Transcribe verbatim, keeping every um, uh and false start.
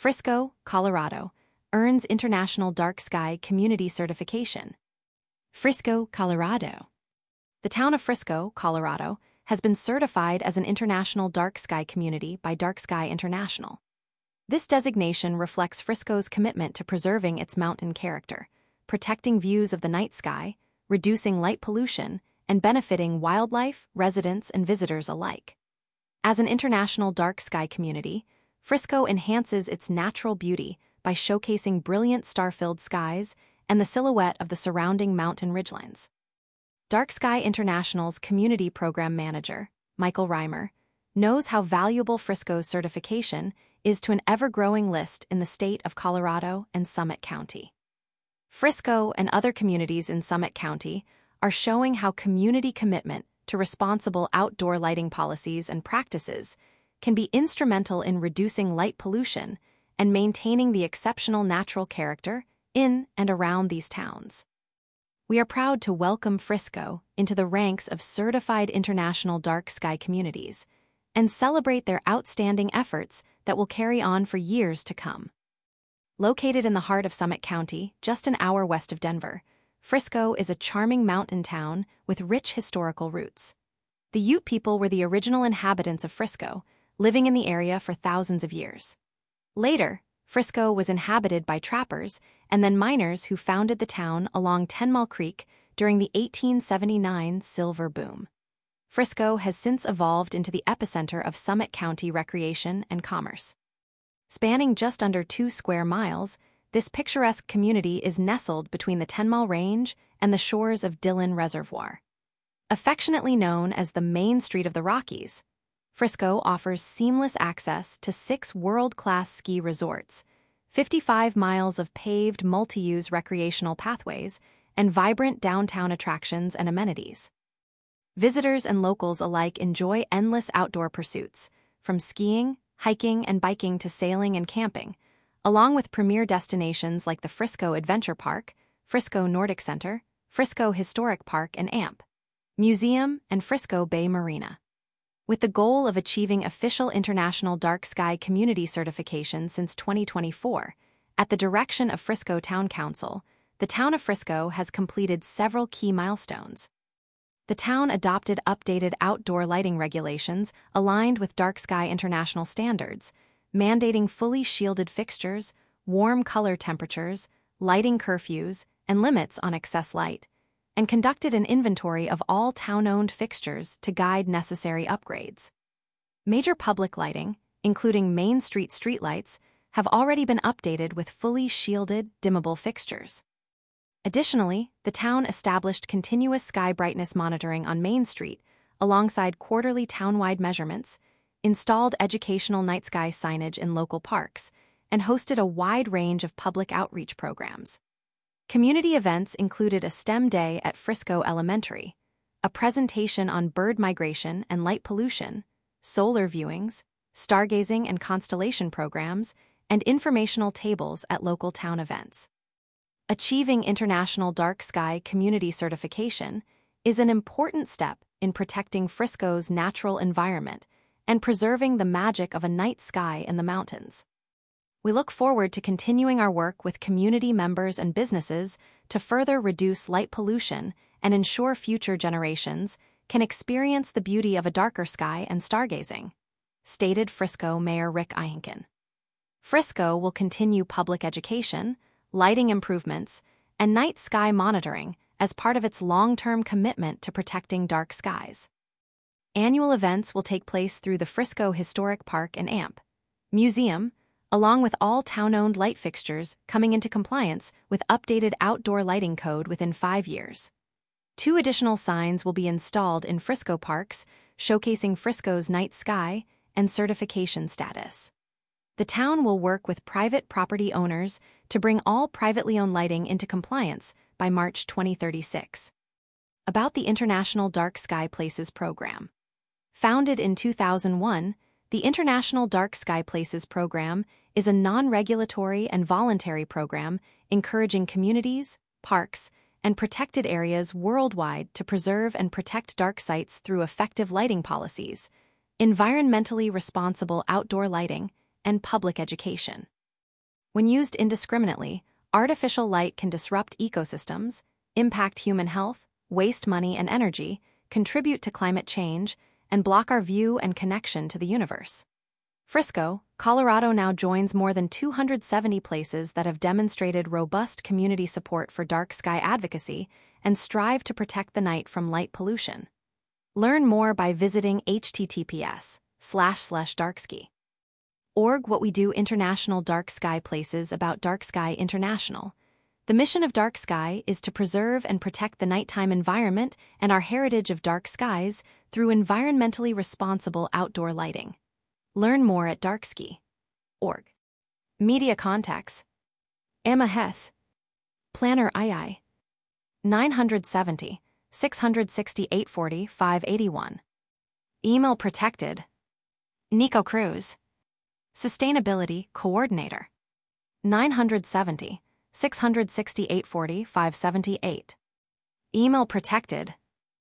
Frisco, Colorado, earns International Dark Sky Community Certification. Frisco, Colorado. The town of Frisco, Colorado, has been certified as an international dark sky community by Dark Sky International. This designation reflects Frisco's commitment to preserving its mountain character, protecting views of the night sky, reducing light pollution, and benefiting wildlife, residents, and visitors alike. As an international dark sky community, Frisco enhances its natural beauty by showcasing brilliant star-filled skies and the silhouette of the surrounding mountain ridgelines. Dark Sky International's Community Program Manager, Michael Reimer, knows how valuable Frisco's certification is to an ever-growing list in the state of Colorado and Summit County. Frisco and other communities in Summit County are showing how community commitment to responsible outdoor lighting policies and practices can be instrumental in reducing light pollution and maintaining the exceptional natural character in and around these towns. We are proud to welcome Frisco into the ranks of certified international dark sky communities and celebrate their outstanding efforts that will carry on for years to come. Located in the heart of Summit County, just an hour west of Denver, Frisco is a charming mountain town with rich historical roots. The Ute people were the original inhabitants of Frisco, living in the area for thousands of years. Later, Frisco was inhabited by trappers and then miners who founded the town along Ten Mile Creek during the eighteen seventy-nine silver boom. Frisco has since evolved into the epicenter of Summit County recreation and commerce. Spanning just under two square miles, this picturesque community is nestled between the Ten Mile Range and the shores of Dillon Reservoir. Affectionately known as the Main Street of the Rockies, Frisco offers seamless access to six world-class ski resorts, fifty-five miles of paved multi-use recreational pathways, and vibrant downtown attractions and amenities. Visitors and locals alike enjoy endless outdoor pursuits, from skiing, hiking, and biking to sailing and camping, along with premier destinations like the Frisco Adventure Park, Frisco Nordic Center, Frisco Historic Park and A M P Museum, and Frisco Bay Marina. With the goal of achieving official International Dark Sky Community certification since twenty twenty-four, at the direction of Frisco Town Council, the town of Frisco has completed several key milestones. The town adopted updated outdoor lighting regulations aligned with Dark Sky International standards, mandating fully shielded fixtures, warm color temperatures, lighting curfews, and limits on excess light, and conducted an inventory of all town-owned fixtures to guide necessary upgrades. Major public lighting, including Main Street streetlights, have already been updated with fully shielded, dimmable fixtures. Additionally, the town established continuous sky brightness monitoring on Main Street, alongside quarterly town-wide measurements, installed educational night sky signage in local parks, and hosted a wide range of public outreach programs. Community events included a STEM day at Frisco Elementary, a presentation on bird migration and light pollution, solar viewings, stargazing and constellation programs, and informational tables at local town events. Achieving International Dark Sky Community certification is an important step in protecting Frisco's natural environment and preserving the magic of a night sky in the mountains. We look forward to continuing our work with community members and businesses to further reduce light pollution and ensure future generations can experience the beauty of a darker sky and stargazing, stated Frisco Mayor Rick Ihinken. Frisco will continue public education, lighting improvements, and night sky monitoring as part of its long-term commitment to protecting dark skies. Annual events will take place through the Frisco Historic Park and A M P Museum, along with all town-owned light fixtures coming into compliance with updated outdoor lighting code within five years. Two additional signs will be installed in Frisco parks, showcasing Frisco's night sky and certification status. The town will work with private property owners to bring all privately owned lighting into compliance by March twenty thirty-six. About the International Dark Sky Places program. Founded in two thousand one, the International Dark Sky Places program is a non-regulatory and voluntary program encouraging communities, parks, and protected areas worldwide to preserve and protect dark sites through effective lighting policies, environmentally responsible outdoor lighting, and public education. When used indiscriminately, artificial light can disrupt ecosystems, impact human health, waste money and energy, contribute to climate change, and block our view and connection to the universe. Frisco, Colorado now joins more than two hundred seventy places that have demonstrated robust community support for dark sky advocacy and strive to protect the night from light pollution. Learn more by visiting h t t p s slash slash darksky. Org What We Do International Dark Sky Places about Dark Sky International. The mission of Dark Sky is to preserve and protect the nighttime environment and our heritage of dark skies through environmentally responsible outdoor lighting. Learn more at darksky dot org. Media contacts: Emma Heth, Planner I I, nine seventy, six sixty, eight forty, five eighty-one. Email protected: Nico Cruz, Sustainability Coordinator, nine seventy, six sixty, eight forty, five seventy-eight. Email protected: